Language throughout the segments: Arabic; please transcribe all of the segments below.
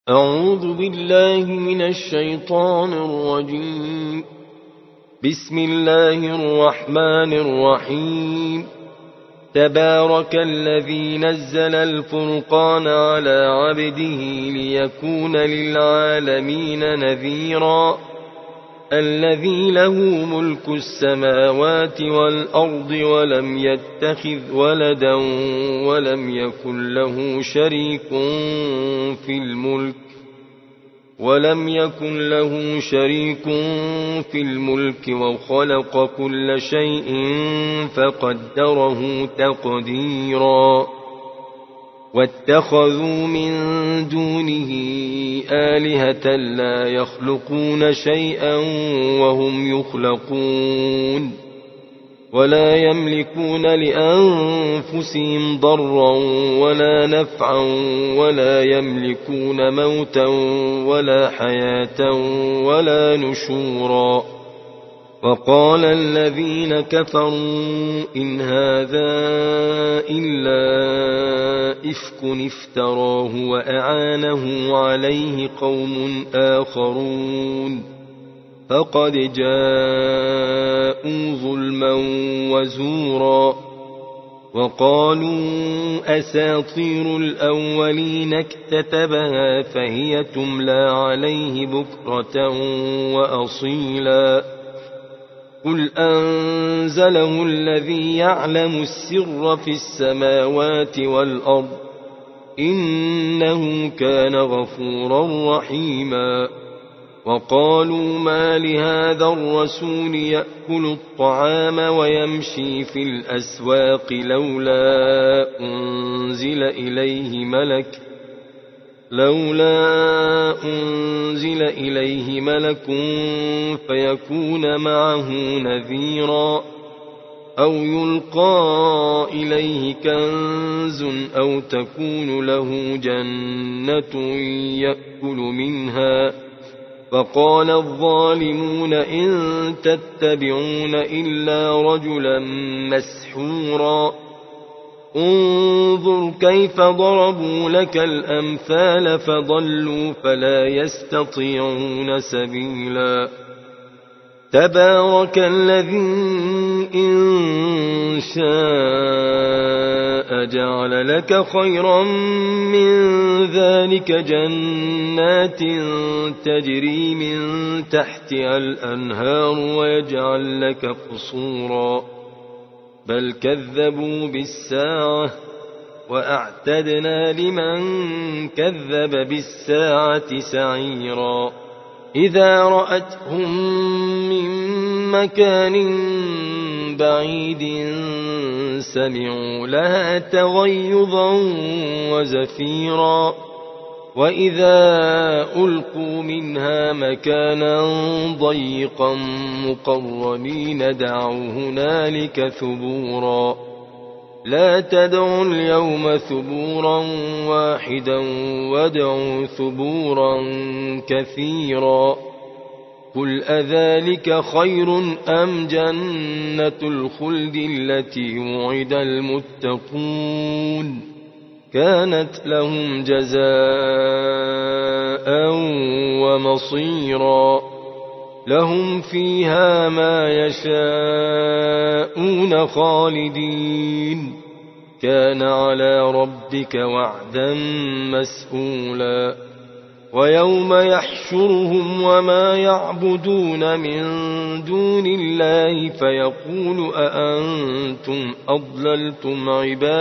أعوذ بالله من الشيطان الرجيم. بسم الله الرحمن الرحيم. تبارك الذي نزل الفرقان على عبده ليكون للعالمين نذيرا. الذي له ملك السماوات والأرض ولم يتخذ ولدا ولم يكن له شريك في الملك وخلق كل شيء فقدره تقديرا. واتخذوا من دونه آلهة لا يخلقون شيئا وهم يخلقون ولا يملكون لأنفسهم ضرا ولا نفعا ولا يملكون موتا ولا حياة ولا نشورا. وقال الذين كفروا إن هذا إلا إفك افتراه وأعانه عليه قوم آخرون فقد جاءوا ظلما وزورا. وقالوا أساطير الأولين اكتتبها فهي تملى عليه بكرة وأصيلا. قل أنزله الذي يعلم السر في السماوات والأرض إنه كان غفورا رحيما. وقالوا ما لهذا الرسول يأكل الطعام ويمشي في الأسواق لولا أنزل إليه ملك فيكون معه نذيرا أو يلقى إليه كنز أو تكون له جنة يأكل منها. فقال الظالمون إن تتبعون إلا رجلا مسحورا. انظر كيف ضربوا لك الأمثال فضلوا فلا يستطيعون سبيلا. تبارك الذي إن شاء جعل لك خيرا من ذلك جنات تجري من تحتها الأنهار ويجعل لك قصورا. بل كذبوا بالساعة وأعتدنا لمن كذب بالساعة سعيرا. إذا رأتهم من مكان بعيد سمعوا لها تغيظا وزفيرا. وإذا ألقوا منها مكانا ضيقا مقرنين دعوا هنالك ثبورا. لا تدعوا اليوم ثبورا واحدا وادعوا ثبورا كثيرا. قل أذلك خير أم جنة الخلد التي وعد المتقون كانت لهم جزاء ومصيرا. لهم فيها ما يشاءون خالدين كان على ربك وعدا مسئولا. ويوم يحشرهم وما يعبدون من دون الله فيقول أأنتم أضللتم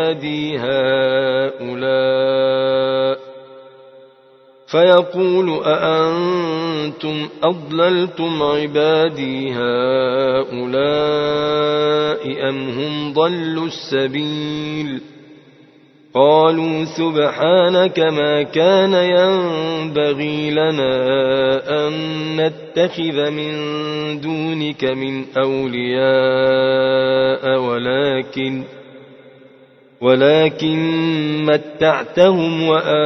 عبادي هؤلاء أم هم ضلوا السبيل. قالوا سبحانك ما كان ينبغي لنا أن نتخذ من دونك من أولياء ولكن متعتهم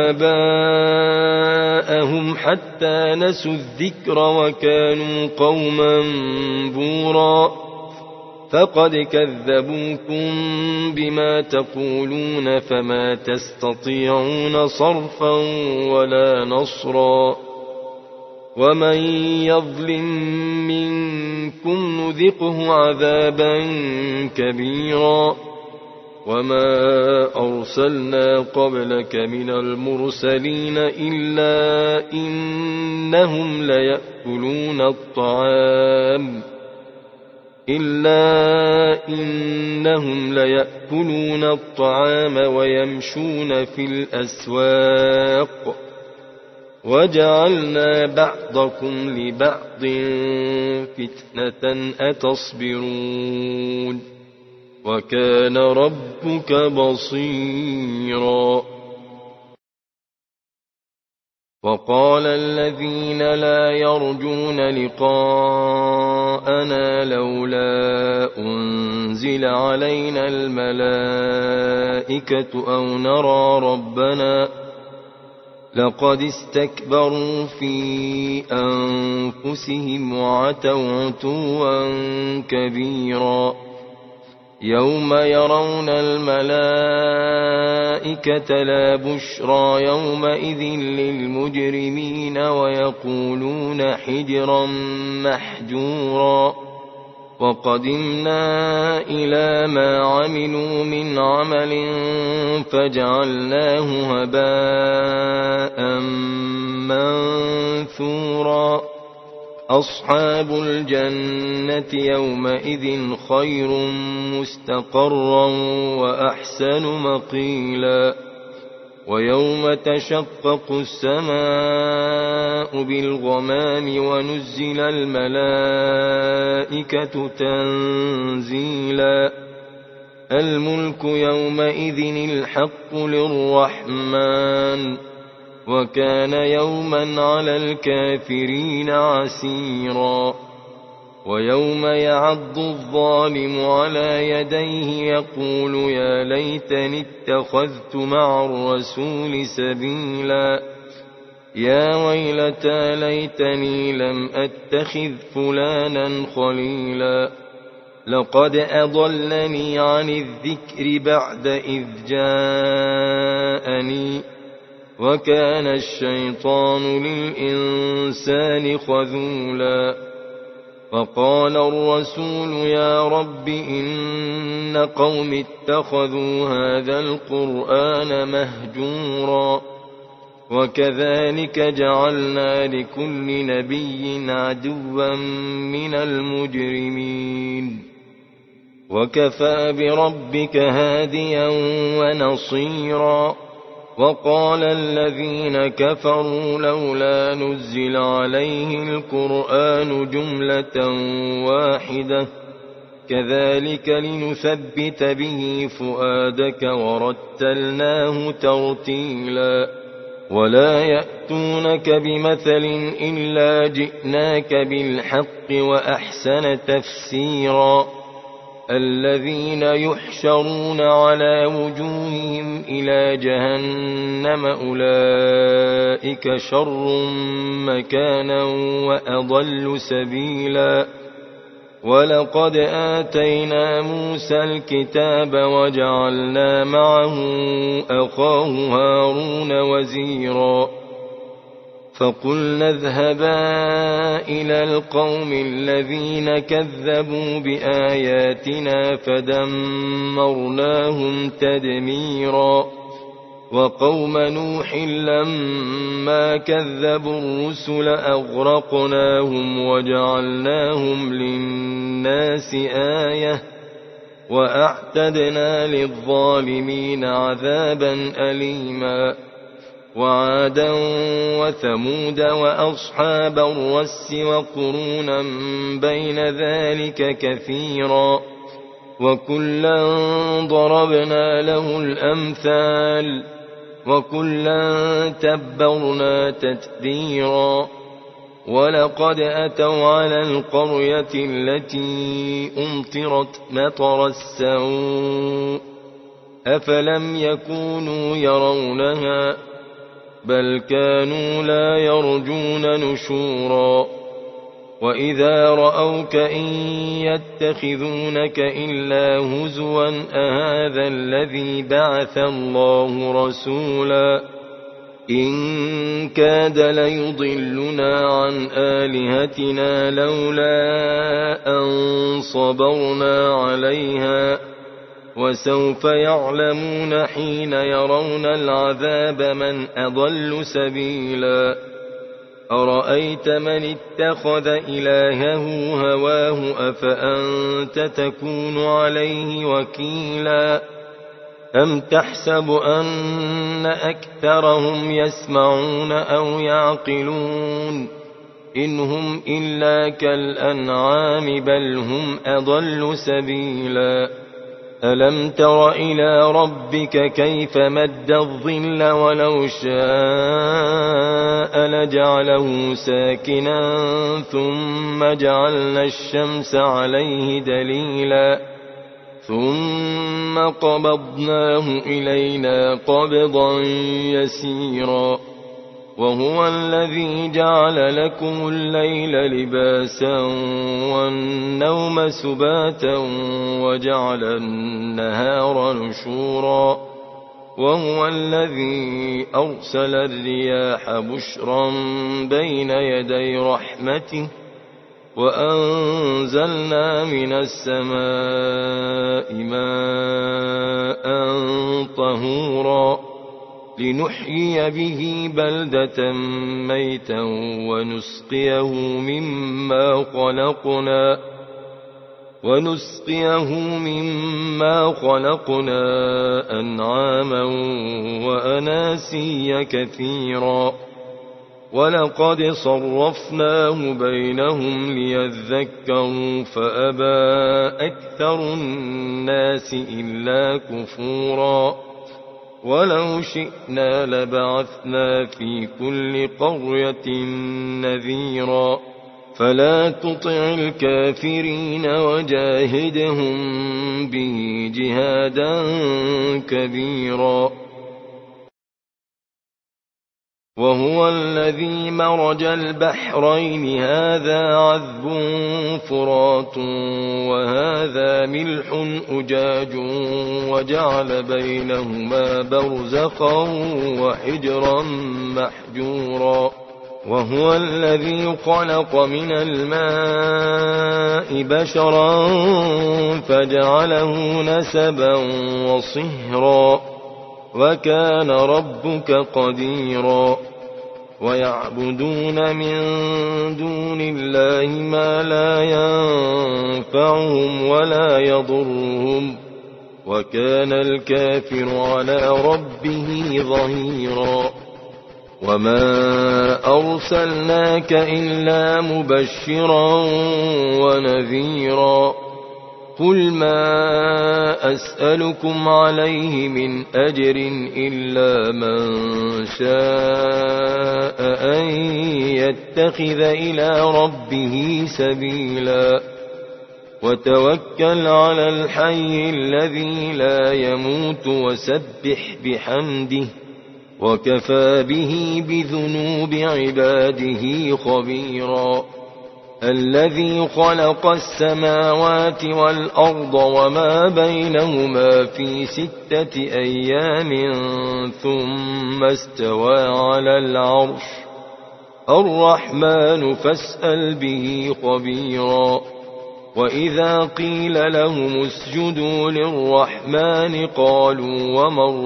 وآباءهم حتى نسوا الذكر وكانوا قوما بورا. فقد كذبوكم بما تقولون فما تستطيعون صرفا ولا نصرا ومن يظلم منكم نذقه عذابا كبيرا وما أرسلنا قبلك من المرسلين إلا إنهم ليأكلون الطعام ويمشون في الأسواق وجعلنا بعضكم لبعض فتنة أتصبرون وكان ربك بصيرا وقال الذين لا يرجون لقاءنا لولا أنزل علينا الملائكة أو نرى ربنا لقد استكبروا في أنفسهم وعتوا عتوا كبيرا يوم يرون الملائكة لا بشرى يومئذ للمجرمين ويقولون حجرا محجورا وقدمنا إلى ما عملوا من عمل فجعلناه هباء منثورا أصحاب الجنة يومئذ خير مستقرا وأحسن مقيلا ويوم تشقق السماء بالغمام ونزل الملائكة تنزيلا الملك يومئذ الحق للرحمن وكان يوما على الكافرين عسيرا ويوم يعض الظالم على يديه يقول يا ليتني اتخذت مع الرسول سبيلا يا ويلتى ليتني لم أتخذ فلانا خليلا لقد أضلني عن الذكر بعد إذ جاءني وكان الشيطان للإنسان خذولا فقال الرسول يا رب إن قوم اتخذوا هذا القرآن مهجورا وكذلك جعلنا لكل نبي عدوا من المجرمين وكفى بربك هاديا ونصيرا وقال الذين كفروا لولا نزل عليه القرآن جملة واحدة كذلك لنثبت به فؤادك ورتلناه ترتيلا ولا يأتونك بمثل إلا جئناك بالحق وأحسن تفسيرا الذين يحشرون على وجوههم إلى جهنم أولئك شر مكانا وأضل سبيلا ولقد آتينا موسى الكتاب وجعلنا معه أخاه هارون وزيرا فقلنا اذهبا إلى القوم الذين كذبوا بآياتنا فدمرناهم تدميرا وقوم نوح لما كذبوا الرسل أغرقناهم وجعلناهم للناس آية وأعتدنا للظالمين عذابا أليما وعادا وثمود وأصحاب الرس وقرونا بين ذلك كثيرا وكلا ضربنا له الأمثال وكلا تبرنا تتبيرا ولقد أتوا على القرية التي أمطرت مطر السوء أفلم يكونوا يرونها بل كانوا لا يرجون نشورا وإذا رأوك إن يتخذونك إلا هزوا أهذا الذي بعث الله رسولا إن كاد ليضلنا عن آلهتنا لولا أن صبرنا عليها وسوف يعلمون حين يرون العذاب من أضل سبيلا أرأيت من اتخذ إلهه هواه أفأنت تكون عليه وكيلا أم تحسب أن أكثرهم يسمعون أو يعقلون إن هم إلا كالأنعام بل هم أضل سبيلا ألم تر إلى ربك كيف مد الظل ولو شاء لجعله ساكنا ثم جعلنا الشمس عليه دليلا ثم قبضناه إلينا قبضا يسيرا وهو الذي جعل لكم الليل لباسا والنوم سباتا وجعل النهار نشورا وهو الذي أرسل الرياح بشرا بين يدي رحمته وأنزلنا من السماء ماء طهورا لنحيي به بلدة ميتا ونسقيه مما خلقنا أنعاما وأناسيا كثيرا ولقد صرفناه بينهم ليذكروا فأبى أكثر الناس إلا كفورا ولو شئنا لبعثنا في كل قرية نذيرا فلا تطع الكافرين وجاهدهم به جهادا كبيرا وهو الذي مرج البحرين هذا عذب فرات وهذا ملح أجاج وجعل بينهما برزخا وحجرا محجورا وهو الذي خلق من الماء بشرا فجعله نسبا وصهرا وكان ربك قديرا ويعبدون من دون الله ما لا ينفعهم ولا يضرهم وكان الكافر على ربه ظهيرا وما أرسلناك إلا مبشرا ونذيرا قل ما أسألكم عليه من أجر إلا من شاء أن يتخذ إلى ربه سبيلا وتوكل على الحي الذي لا يموت وسبح بحمده وكفى به بذنوب عباده خبيرا الذي خلق السماوات والأرض وما بينهما في 6 أيام ثم استوى على العرش الرحمن فاسأل به خبيرا وإذا قيل لهم اسجدوا للرحمن قالوا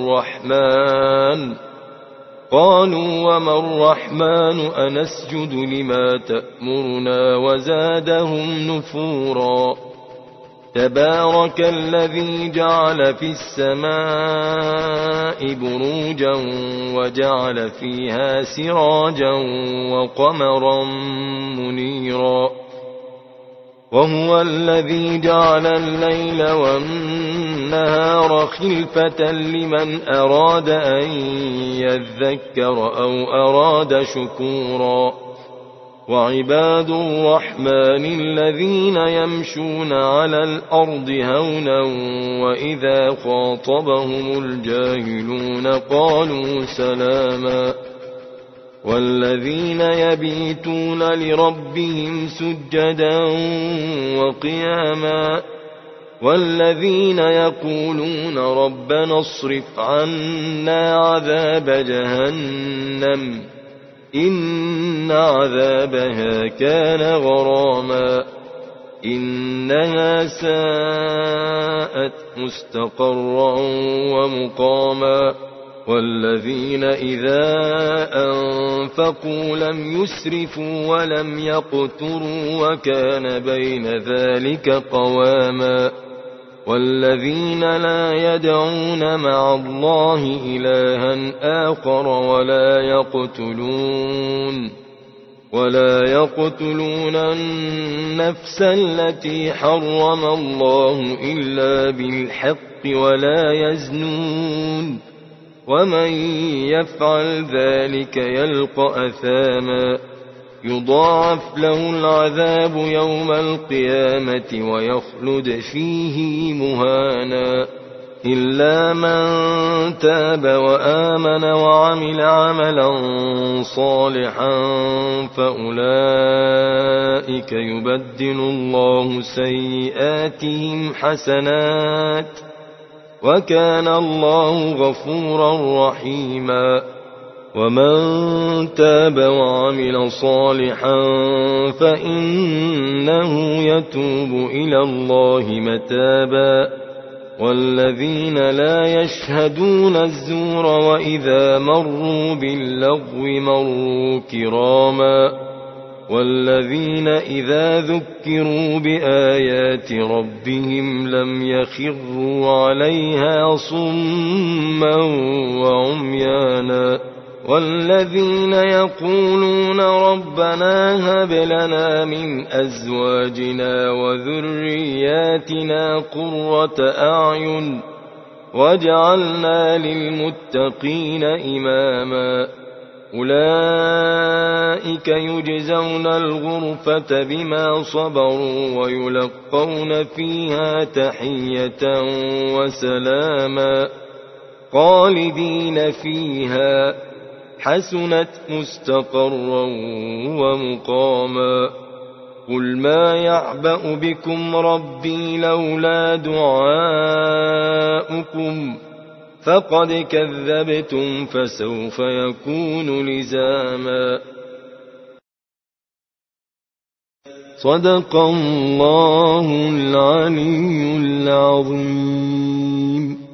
وما الرحمن أنسجد لما تأمرنا وزادهم نفورا تبارك الذي جعل في السماء بروجا وجعل فيها سراجا وقمرا منيرا وهو الذي جعل الليل والنهار خلفة لمن أراد أن يذكر أو أراد شكورا وعباد الرحمن الذين يمشون على الأرض هونا وإذا خاطبهم الجاهلون قالوا سلاما والذين يبيتون لربهم سجدا وقياما والذين يقولون ربنا اصرف عنا عذاب جهنم إن عذابها كان غراما إنها ساءت مستقرا ومقاما والذين إذا أنفقوا لم يسرفوا ولم يقتروا وكان بين ذلك قواما والذين لا يدعون مع الله إلها آخر ولا يقتلون النفس التي حرم الله إلا بالحق ولا يزنون ومن يفعل ذلك يلقى أثاما يضاعف له العذاب يوم القيامة ويخلد فيه مهانا إلا من تاب وآمن وعمل عملا صالحا فأولئك يبدل الله سيئاتهم حسنات وكان الله غفورا رحيما ومن تاب وعمل صالحا فإنه يتوب إلى الله متابا والذين لا يشهدون الزور وإذا مروا باللغو مروا كراما والذين إذا ذكروا بآيات ربهم لم يخروا عليها صما وعميانا والذين يقولون ربنا هب لنا من أزواجنا وذرياتنا قرة أعين واجعلنا للمتقين إماما أولئك يجزون الغرفة بما صبروا ويلقون فيها تحية وسلاما خالدين فيها حسنت مستقرا ومقاما قل ما يعبأ بكم ربي لولا دعاؤكم فقد كذبتم فسوف يكون لزاما صدق الله العلي العظيم.